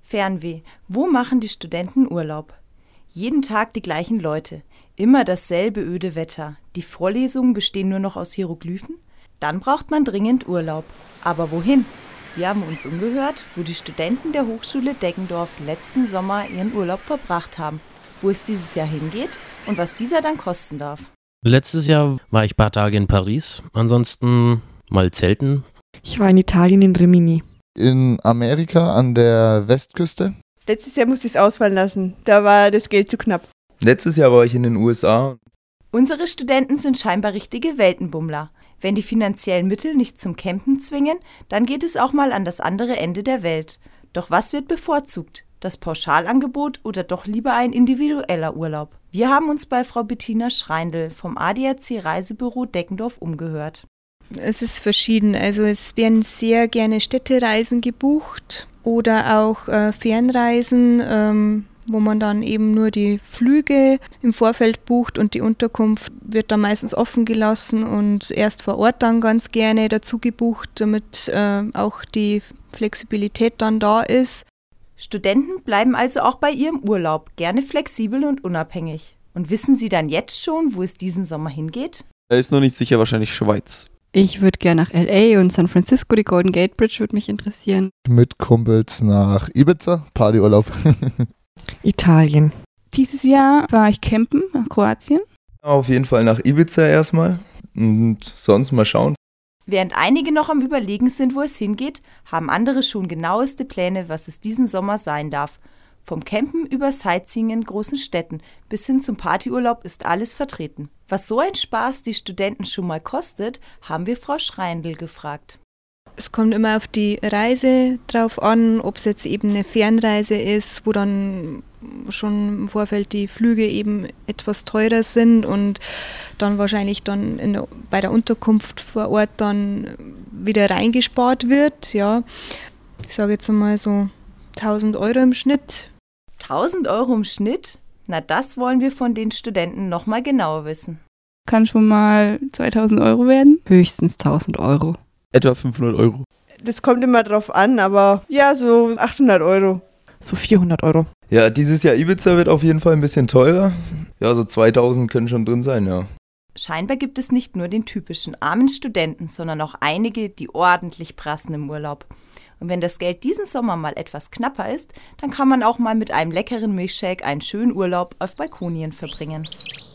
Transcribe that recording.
Fernweh. Wo machen die Studenten Urlaub? Jeden Tag die gleichen Leute. Immer dasselbe öde Wetter. Die Vorlesungen bestehen nur noch aus Hieroglyphen? Dann braucht man dringend Urlaub. Aber wohin? Wir haben uns umgehört, wo die Studenten der Hochschule Deggendorf letzten Sommer ihren Urlaub verbracht haben, wo es dieses Jahr hingeht und was dieser dann kosten darf. Letztes Jahr war ich ein paar Tage in Paris, ansonsten mal zelten. Ich war in Italien in Rimini. In Amerika an der Westküste. Letztes Jahr musste ich es ausfallen lassen, da war das Geld zu knapp. Letztes Jahr war ich in den USA. Unsere Studenten sind scheinbar richtige Weltenbummler. Wenn die finanziellen Mittel nicht zum Campen zwingen, dann geht es auch mal an das andere Ende der Welt. Doch was wird bevorzugt? Das Pauschalangebot oder doch lieber ein individueller Urlaub? Wir haben uns bei Frau Bettina Schreindl vom ADAC Reisebüro Deggendorf umgehört. Es ist verschieden. Also es werden sehr gerne Städtereisen gebucht oder auch Fernreisen, wo man dann eben nur die Flüge im Vorfeld bucht und die Unterkunft wird dann meistens offen gelassen und erst vor Ort dann ganz gerne dazu gebucht, damit auch die Flexibilität dann da ist. Studenten bleiben also auch bei ihrem Urlaub gerne flexibel und unabhängig. Und wissen Sie dann jetzt schon, wo es diesen Sommer hingeht? Er ist noch nicht sicher, wahrscheinlich Schweiz. Ich würde gerne nach L.A. und San Francisco, die Golden Gate Bridge würde mich interessieren. Mit Kumpels nach Ibiza, Partyurlaub. Italien. Dieses Jahr war ich campen nach Kroatien. Auf jeden Fall nach Ibiza erstmal und sonst mal schauen. Während einige noch am Überlegen sind, wo es hingeht, haben andere schon genaueste Pläne, was es diesen Sommer sein darf. Vom Campen über Sightseeing in großen Städten bis hin zum Partyurlaub ist alles vertreten. Was so ein Spaß die Studenten schon mal kostet, haben wir Frau Schreindl gefragt. Es kommt immer auf die Reise drauf an, ob es jetzt eben eine Fernreise ist, wo dann schon im Vorfeld die Flüge eben etwas teurer sind und dann wahrscheinlich dann bei der Unterkunft vor Ort dann wieder reingespart wird. Ja, ich sage jetzt einmal so 1.000 Euro im Schnitt. 1.000 Euro im Schnitt? Na, das wollen wir von den Studenten nochmal genauer wissen. Kann schon mal 2.000 Euro werden. Höchstens 1.000 Euro. Etwa 500 Euro. Das kommt immer drauf an, aber ja, so 800 Euro. So 400 Euro. Ja, dieses Jahr Ibiza wird auf jeden Fall ein bisschen teurer. Ja, so 2.000 können schon drin sein, ja. Scheinbar gibt es nicht nur den typischen armen Studenten, sondern auch einige, die ordentlich prassen im Urlaub. Und wenn das Geld diesen Sommer mal etwas knapper ist, dann kann man auch mal mit einem leckeren Milchshake einen schönen Urlaub auf Balkonien verbringen.